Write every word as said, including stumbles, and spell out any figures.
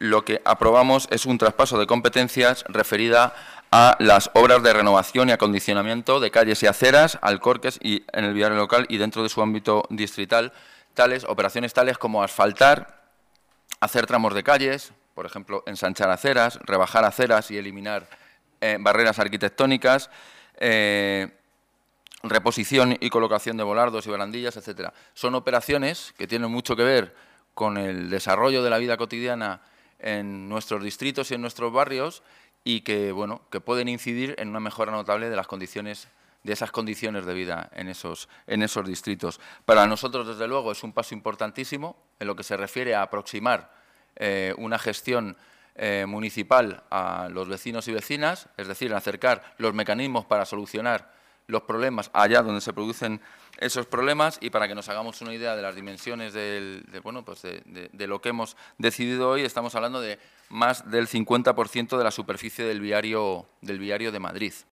lo que aprobamos es un traspaso de competencias referida a las obras de renovación y acondicionamiento de calles y aceras, alcorques y en el viario local y dentro de su ámbito distrital, tales operaciones tales como asfaltar, hacer tramos de calles, por ejemplo, ensanchar aceras, rebajar aceras y eliminar eh, barreras arquitectónicas, eh, reposición y colocación de volardos y barandillas, etcétera. Son operaciones que tienen mucho que ver con el desarrollo de la vida cotidiana en nuestros distritos y en nuestros barrios y que, bueno, que pueden incidir en una mejora notable de las condiciones, de esas condiciones de vida en esos, en esos distritos. Para nosotros, desde luego, es un paso importantísimo en lo que se refiere a aproximar eh, una gestión eh, municipal a los vecinos y vecinas, es decir, acercar los mecanismos para solucionar los problemas allá donde se producen esos problemas y para que nos hagamos una idea de las dimensiones del, de, bueno, pues de, de, de lo que hemos decidido hoy, estamos hablando de más del cincuenta por ciento de la superficie del viario, del viario de Madrid.